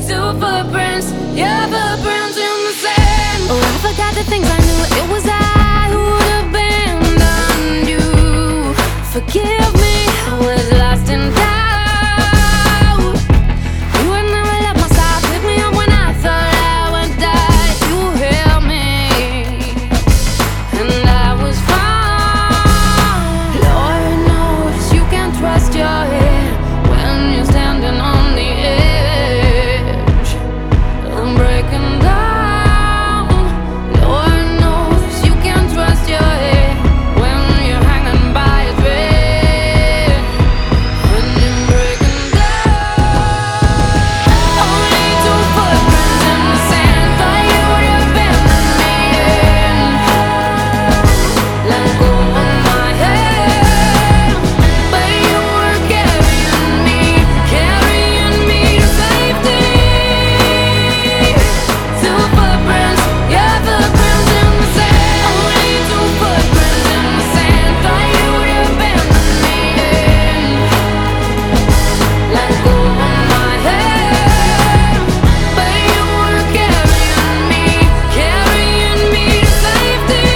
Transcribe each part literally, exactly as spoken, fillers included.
Two footprints, yeah, footprints in the sand. Oh, I forgot the things I knew. It was I who would abandon you. Forgive me, I was lost in doubt. You would never let my side, pick me up when I thought I would die. You held me, and I was fine. Lord knows you can trust your head when you're standing on the edge. I'm breaking down. Lord knows you can trust your head when you're hanging by a thread. When you're breaking down. Only two footprints in the sand for you to abandon me in. Let go of my hand, but you were carrying me, carrying me to safety. Two footprints, yeah, footprints in the sand. Only two footprints in the sand for you to abandon me in. Let go of my hand, but you were carrying me, carrying me to safety.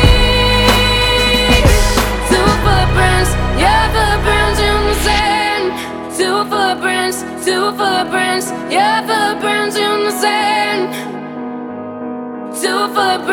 Two footprints, yeah, footprints in the sand. Two footprints, two footprints, yeah, footprints in the sand. Two footprints.